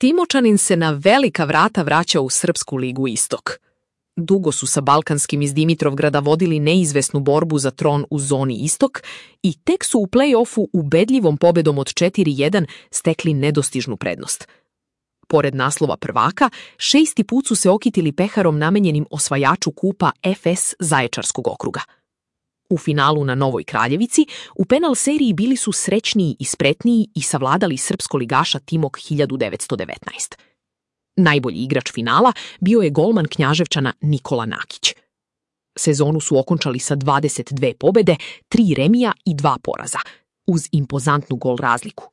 Timočanin se na velika vrata vraćao u Srpsku ligu Istok. Dugo su sa Balkanskim iz Dimitrovgrada vodili neizvesnu borbu za tron u zoni Istok i tek su u play-offu ubedljivom pobedom od 4:1 stekli nedostižnu prednost. Pored naslova prvaka, 6. put su se okitili peharom namenjenim osvajaču kupa FS Zaječarskog okruga. U finalu na Novoj Kraljevici u penal seriji bili su srećniji i spretniji i savladali srpskoligaša Timok 1919. Najbolji igrač finala bio je golman Knjaževčana Nikola Nakić. Sezonu su okončali sa 22 pobede, 3 remija i 2 poraza, uz impozantnu gol razliku,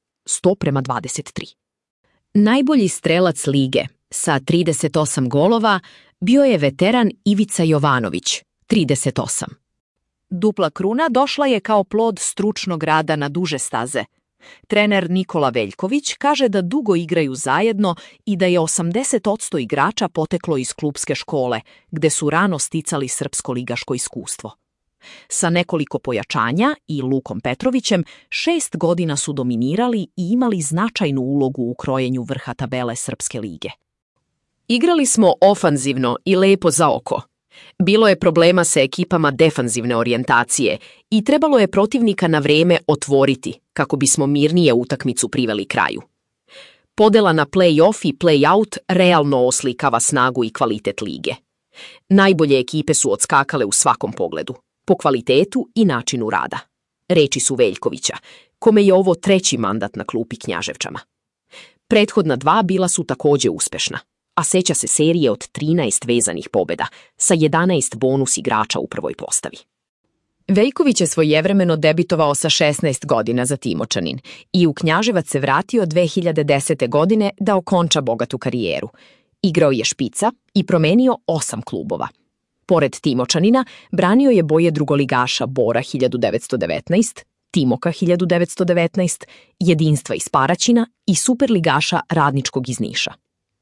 100:23. Najbolji strelac lige sa 38 golova bio je veteran Ivica Jovanović, 38. Dupla kruna došla je kao plod stručnog rada na duže staze. Trener Nikola Veljković kaže da dugo igraju zajedno i da je 80% igrača poteklo iz klupske škole, gde su rano sticali srpsko-ligaško iskustvo. Sa nekoliko pojačanja i Lukom Petrovićem 6 godina su dominirali i imali značajnu ulogu u krojenju vrha tabele Srpske lige. Igrali smo ofanzivno i lepo za oko. Bilo je problema sa ekipama defanzivne orijentacije i trebalo je protivnika na vreme otvoriti kako bismo mirnije utakmicu priveli kraju. Podela na play-off i play-out realno oslikava snagu i kvalitet lige. Najbolje ekipe su odskakale u svakom pogledu, po kvalitetu i načinu rada. Reči su Veljkovića, kome je ovo 3. mandat na klupi Knjaževčana. Prethodna 2 bila su takođe uspešna, a seća se serije od 13 vezanih pobeda, sa 11 bonus igrača u prvoj postavi. Veljković je svojevremeno debitovao sa 16 godina za Timočanin i u Knjaževac se vratio 2010. godine da okonča bogatu karijeru. Igrao je špica i promenio 8 klubova. Pored Timočanina, branio je boje drugoligaša Bora 1919, Timoka 1919, Jedinstva iz Paraćina i superligaša Radničkog iz Niša.